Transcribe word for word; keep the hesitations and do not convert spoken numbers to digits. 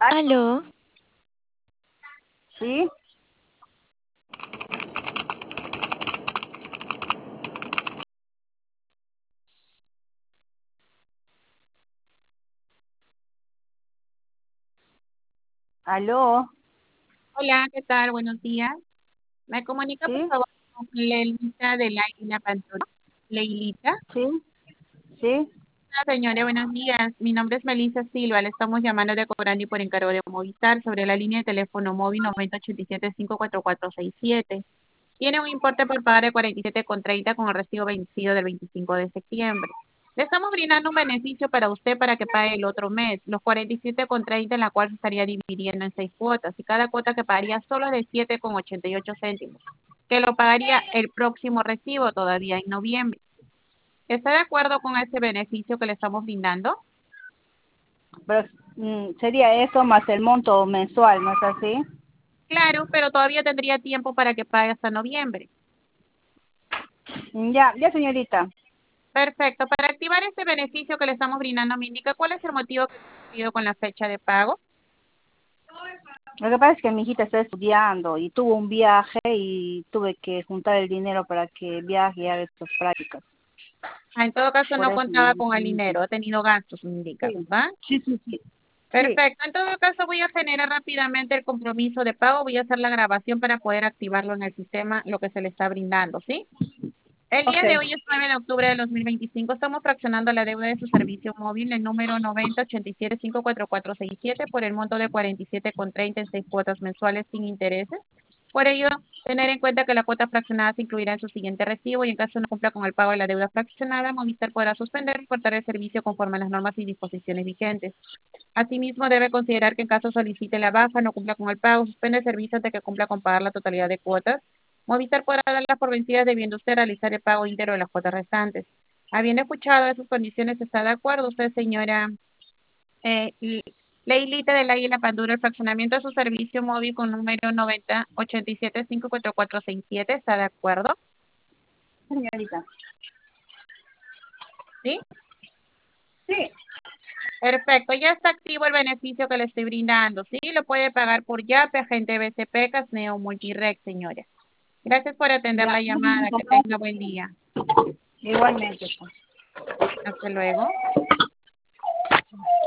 Aló, ¿Sí? ¿Aló? Hola, ¿qué tal? Buenos días. ¿Me comunica, por ¿Sí? favor, con Leilita de la Isla Pandora? Leilita. ¿Sí? ¿Sí? Hola, señora, buenos días. Mi nombre es Melissa Silva. Le estamos llamando de Cobrandi por encargo de Movistar sobre la línea de teléfono móvil noventa ochenta y siete cinco cuatro cuatro seis siete. Tiene un importe por pagar de cuarenta y siete con treinta con el recibo vencido del veinticinco de septiembre. Le estamos brindando un beneficio para usted para que pague el otro mes, los cuarenta y siete con treinta en la cual se estaría dividiendo en seis cuotas y cada cuota que pagaría solo es de siete con ochenta y ocho céntimos, que lo pagaría el próximo recibo todavía en noviembre. ¿Está de acuerdo con ese beneficio que le estamos brindando? Pero mm, sería eso más el monto mensual, ¿no es así? Claro, pero todavía tendría tiempo para que pague hasta noviembre. Mm, Ya, ya señorita. Perfecto. Para activar ese beneficio que le estamos brindando, me indica cuál es el motivo que coincidió con la fecha de pago. Lo que pasa es que mi hijita está estudiando y tuvo un viaje y tuve que juntar el dinero para que viaje y haga sus prácticas. Ah, en todo caso, Por no eso. contaba con el me- dinero, ha tenido gastos, me indica, Sí, ¿va? sí, sí, sí. Sí, Perfecto. En todo caso, voy a generar rápidamente el compromiso de pago. Voy a hacer la grabación para poder activarlo en el sistema, lo que se le está brindando, ¿sí? El día ok. de hoy es nueve de octubre de dos mil veinticinco. Estamos fraccionando la deuda de su servicio móvil, el número noventa ochenta y siete cinco cuatro cuatro seis siete, por el monto de cuarenta y siete con treinta en seis cuotas mensuales sin intereses. Por ello, tener en cuenta que la cuota fraccionada se incluirá en su siguiente recibo y en caso no cumpla con el pago de la deuda fraccionada, Movistar podrá suspender y cortar el servicio conforme a las normas y disposiciones vigentes. Asimismo, debe considerar que en caso solicite la baja, no cumpla con el pago, suspende el servicio antes que cumpla con pagar la totalidad de cuotas. Movistar podrá darlas por vencidas debiendo usted realizar el pago íntegro de las cuotas restantes. Habiendo escuchado esas condiciones, ¿está de acuerdo usted, señora eh, Leilita del Águila Pandura, el fraccionamiento de su servicio móvil con número noventa ochenta y siete cinco cuatro cuatro seis siete? ¿Está de acuerdo? Señorita. ¿Sí? Sí, Perfecto, ya está activo el beneficio que le estoy brindando. Sí, lo puede pagar por Yape, agente B C P, Casneo, Multirec, señora. Gracias por atender ya. la llamada. Muchas Que tenga gracias. buen día. Igualmente, pues. Hasta luego.